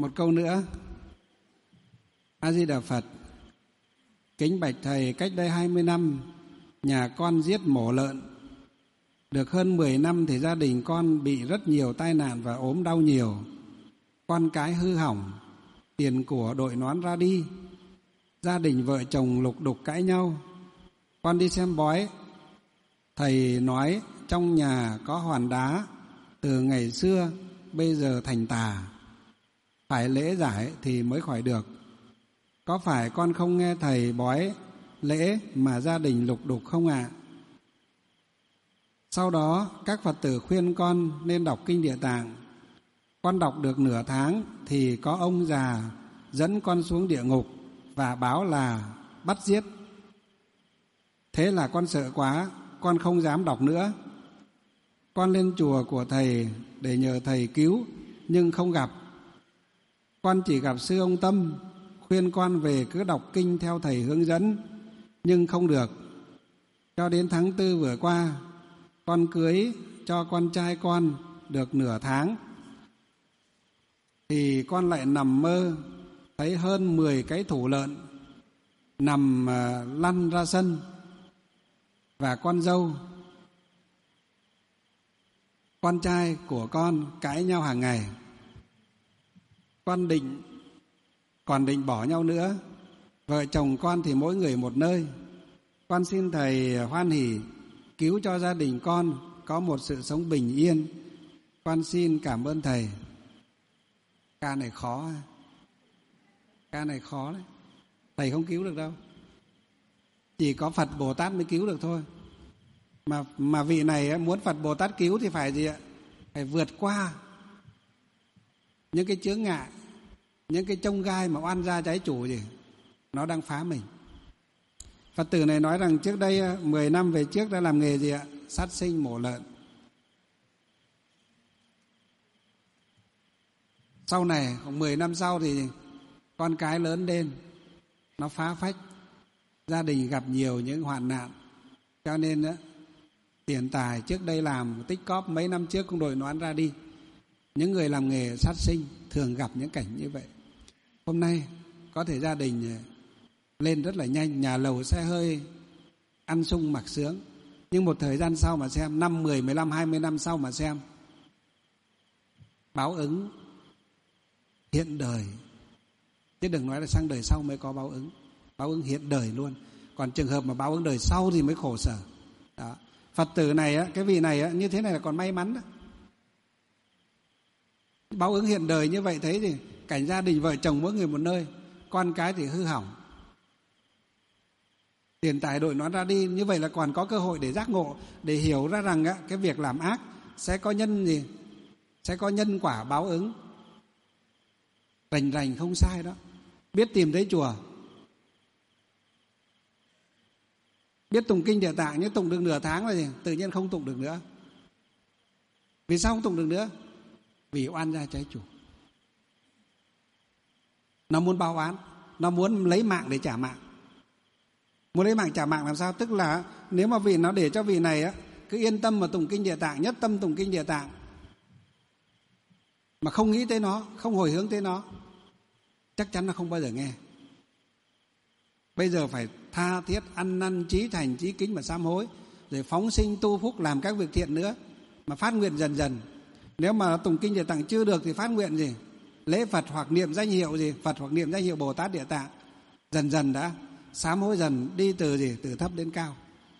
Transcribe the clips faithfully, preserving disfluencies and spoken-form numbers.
Một câu nữa. A Di Đà Phật. Kính bạch thầy, cách đây hai mươi năm nhà con giết mổ lợn. Được hơn mười năm thì gia đình con bị rất nhiều tai nạn và ốm đau nhiều. Con cái hư hỏng, tiền của đội nón ra đi. Gia đình vợ chồng lục đục cãi nhau. Con đi xem bói, thầy nói trong nhà có hòn đá, từ ngày xưa bây giờ thành tà, phải lễ giải thì mới khỏi được. Có phải con không nghe thầy bói lễ mà gia đình lục đục không ạ? À? Sau đó các Phật tử khuyên con nên đọc kinh Địa Tạng. Con đọc được nửa tháng thì có ông già dẫn con xuống địa ngục và báo là bắt giết. Thế là con sợ quá, con không dám đọc nữa. Con lên chùa của thầy để nhờ thầy cứu nhưng không gặp. Con chỉ gặp sư ông Tâm khuyên con về cứ đọc kinh theo thầy hướng dẫn nhưng không được. Cho đến tháng tư vừa qua, con cưới cho con trai con được nửa tháng thì con lại nằm mơ thấy hơn mười cái thủ lợn nằm lăn ra sân, và con dâu con trai của con cãi nhau hàng ngày. Con định còn định bỏ nhau nữa. Vợ chồng con thì mỗi người một nơi. Con xin thầy hoan hỷ cứu cho gia đình con có một sự sống bình yên. Con xin cảm ơn thầy. Ca này khó. Ca này khó đấy. Thầy không cứu được đâu. Chỉ có Phật Bồ Tát mới cứu được thôi. Mà mà vị này muốn Phật Bồ Tát cứu thì phải gì ạ? Phải vượt qua những cái chướng ngại, những cái chông gai mà oan gia trái chủ gì nó đang phá mình. Phật tử này nói rằng trước đây mười năm về trước đã làm nghề gì ạ? Sát sinh mổ lợn. Sau này khoảng mười năm sau thì con cái lớn lên, nó phá phách, gia đình gặp nhiều những hoạn nạn, cho nên đó, tiền tài trước đây làm tích cóp mấy năm trước cũng đội nón ra đi. Những người làm nghề sát sinh thường gặp những cảnh như vậy. Hôm nay có thể gia đình lên rất là nhanh, nhà lầu xe hơi, ăn sung mặc sướng. Nhưng một thời gian sau mà xem, năm, mười, mười lăm, hai mươi năm sau mà xem, báo ứng hiện đời. Chứ đừng nói là sang đời sau mới có báo ứng. Báo ứng hiện đời luôn. Còn trường hợp mà báo ứng đời sau thì mới khổ sở. Đó. Phật tử này, cái vị này như thế này là còn may mắn đó. Báo ứng hiện đời như vậy thấy thì cảnh gia đình vợ chồng mỗi người một nơi, con cái thì hư hỏng, tiền tài đội nó ra đi. Như vậy là còn có cơ hội để giác ngộ, để hiểu ra rằng cái việc làm ác sẽ có nhân gì, sẽ có nhân quả báo ứng. Rành rành không sai đó. Biết tìm thấy chùa, biết tụng kinh Địa Tạng, nhưng tụng được nửa tháng rồi thì tự nhiên không tụng được nữa. Vì sao không tụng được nữa? Vì oan gia trái chủ. Nó muốn báo oán, nó muốn lấy mạng để trả mạng. Muốn lấy mạng trả mạng làm sao? Tức là nếu mà vị nó để cho vị này á cứ yên tâm mà tụng kinh Địa Tạng, nhất tâm tụng kinh Địa Tạng, mà không nghĩ tới nó, không hồi hướng tới nó, chắc chắn là không bao giờ nghe. Bây giờ phải tha thiết ăn năn chí thành chí kính mà sám hối, rồi phóng sinh tu phúc làm các việc thiện nữa, mà phát nguyện dần dần. Nếu mà tụng kinh Địa Tạng chưa được thì phát nguyện gì? Lễ Phật hoặc niệm danh hiệu gì? Phật hoặc niệm danh hiệu Bồ Tát Địa Tạng. Dần dần đã sám hối dần, đi từ gì? Từ thấp đến cao.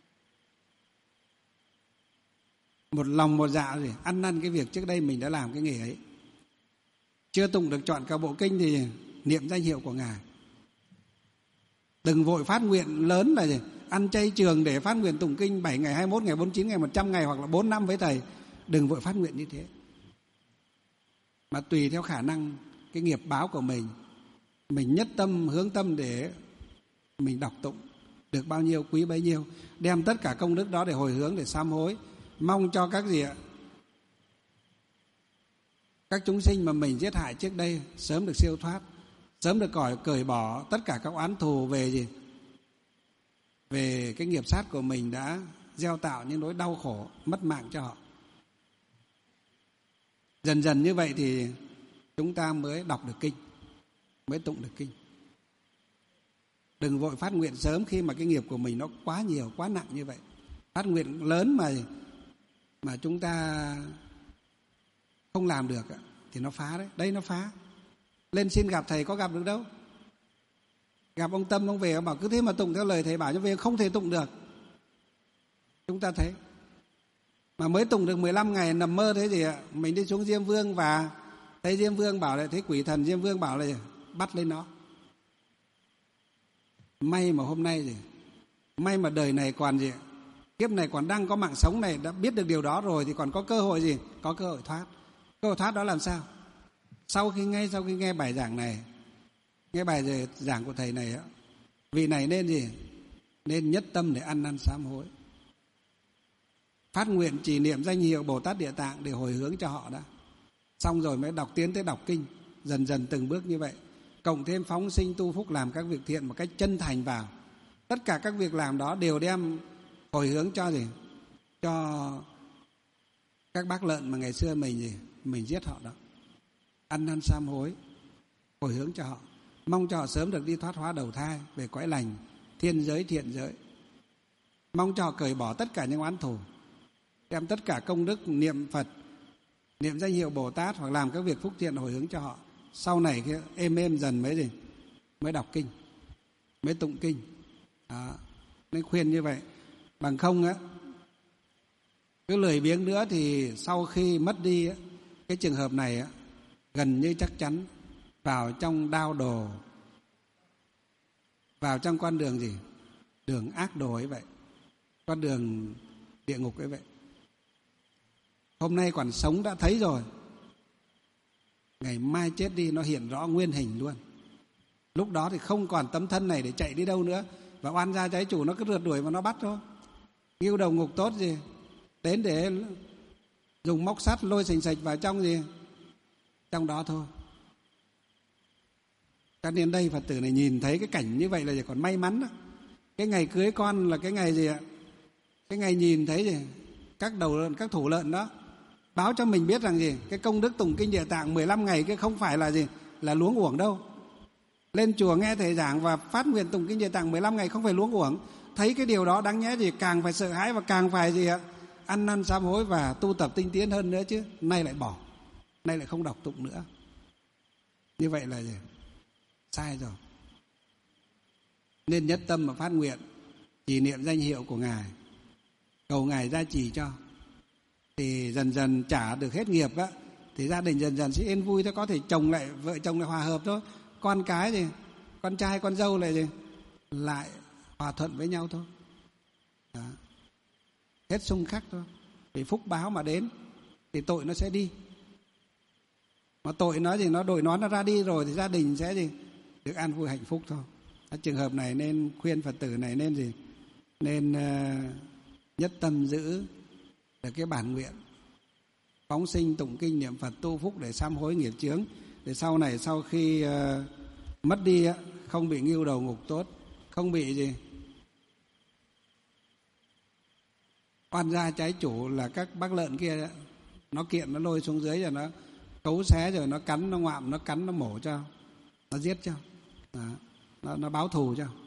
Một lòng một dạ gì? Ăn năn cái việc trước đây mình đã làm cái nghề ấy. Chưa tụng được trọn cả bộ kinh thì niệm danh hiệu của Ngài. Đừng vội phát nguyện lớn là gì? Ăn chay trường để phát nguyện tụng kinh bảy ngày, hai mươi mốt ngày, bốn mươi chín ngày, một trăm ngày hoặc là bốn năm với thầy. Đừng vội phát nguyện như thế. Mà tùy theo khả năng, cái nghiệp báo của mình, mình nhất tâm, hướng tâm để mình đọc tụng. Được bao nhiêu quý bấy nhiêu. Đem tất cả công đức đó để hồi hướng, để sám hối. Mong cho các gì ạ? Các chúng sinh mà mình giết hại trước đây sớm được siêu thoát, sớm được cởi, cởi bỏ tất cả các oán thù về gì? Về cái nghiệp sát của mình đã gieo tạo những nỗi đau khổ, mất mạng cho họ. Dần dần như vậy thì chúng ta mới đọc được kinh, mới tụng được kinh. Đừng vội phát nguyện sớm khi mà cái nghiệp của mình nó quá nhiều, quá nặng như vậy. Phát nguyện lớn mà mà chúng ta không làm được thì nó phá đấy. Đây nó phá. Lên xin gặp thầy có gặp được đâu. Gặp ông Tâm, ông về ông bảo cứ thế mà tụng theo lời thầy bảo cho về, không thể tụng được. Chúng ta thấy. Mà mới tụng được mười lăm ngày nằm mơ thế gì ạ? Mình đi xuống Diêm Vương và thấy Diêm Vương bảo là, thấy quỷ thần Diêm Vương bảo là bắt lên nó. May mà hôm nay gì? May mà đời này còn gì? Kiếp này còn đang có mạng sống này, đã biết được điều đó rồi thì còn có cơ hội gì? Có cơ hội thoát. Cơ hội thoát đó làm sao? Sau khi ngay sau khi nghe bài giảng này, nghe bài giảng của thầy này, vị này nên gì? Nên nhất tâm để ăn năn sám hối, phát nguyện trì niệm danh hiệu Bồ Tát Địa Tạng để hồi hướng cho họ đã. Xong rồi mới đọc, tiến tới đọc kinh, dần dần từng bước như vậy. Cộng thêm phóng sinh tu phúc, làm các việc thiện một cách chân thành vào. Tất cả các việc làm đó đều đem hồi hướng cho gì? Cho các bác lợn mà ngày xưa mình gì? Mình giết họ đó. Ăn năn sám hối, hồi hướng cho họ, mong cho họ sớm được đi thoát hóa đầu thai về cõi lành, thiên giới, thiện giới. Mong cho họ cởi bỏ tất cả những oán thù, đem tất cả công đức niệm Phật, niệm danh hiệu Bồ Tát hoặc làm các việc phúc thiện hồi hướng cho họ. Sau này cái êm êm dần mới gì? Mới đọc kinh, mới tụng kinh. Đó. Nên khuyên như vậy. Bằng không á, cứ lười biếng nữa thì sau khi mất đi á, cái trường hợp này á, gần như chắc chắn vào trong đao đồ, vào trong con đường gì? Đường ác đồ ấy vậy, con đường địa ngục ấy vậy. Hôm nay còn sống đã thấy rồi, ngày mai chết đi nó hiện rõ nguyên hình luôn. Lúc đó thì không còn tấm thân này để chạy đi đâu nữa, và oan gia trái chủ nó cứ rượt đuổi mà nó bắt thôi. Ngưu đầu ngục tốt gì đến để dùng móc sắt lôi sình sạch vào trong gì, trong đó thôi. Cho nên đây Phật tử này nhìn thấy cái cảnh như vậy là chỉ còn may mắn đó. Cái ngày cưới con là cái ngày gì ạ? Cái ngày nhìn thấy gì? Các đầu lợn, các thủ lợn đó báo cho mình biết rằng gì? Cái công đức tụng kinh Địa Tạng mười lăm ngày cái không phải là gì? Là luống uổng đâu. Lên chùa nghe thầy giảng và phát nguyện tụng kinh Địa Tạng mười lăm ngày không phải luống uổng. Thấy cái điều đó đáng nhẽ gì? Càng phải sợ hãi và càng phải gì ạ? Ăn năn sám hối và tu tập tinh tiến hơn nữa chứ. Nay lại bỏ, nay lại không đọc tụng nữa. Như vậy là gì? Sai rồi. Nên nhất tâm mà phát nguyện trì niệm danh hiệu của Ngài, cầu Ngài gia trì cho, thì dần dần trả được hết nghiệp á, thì gia đình dần dần sẽ yên vui thôi. Có thể chồng lại, vợ chồng lại hòa hợp thôi, con cái gì, con trai con dâu lại gì, lại hòa thuận với nhau thôi. Đó. Hết xung khắc thôi. Vì phúc báo mà đến thì tội nó sẽ đi. Mà tội nó gì, nó đội nón nó ra đi rồi thì gia đình sẽ gì, được an vui hạnh phúc thôi. Ở trường hợp này nên khuyên Phật tử này nên gì, nên uh, nhất tâm giữ được cái bản nguyện phóng sinh tụng kinh niệm Phật tu phúc để sám hối nghiệp chướng, để sau này sau khi uh, mất đi uh, không bị ngưu đầu ngục tốt, không bị gì oan gia trái chủ là các bác lợn kia nó kiện nó lôi xuống dưới rồi nó cấu xé rồi nó cắn nó ngoạm, nó cắn nó mổ cho, nó giết cho. Đó. Nó, nó báo thù cho.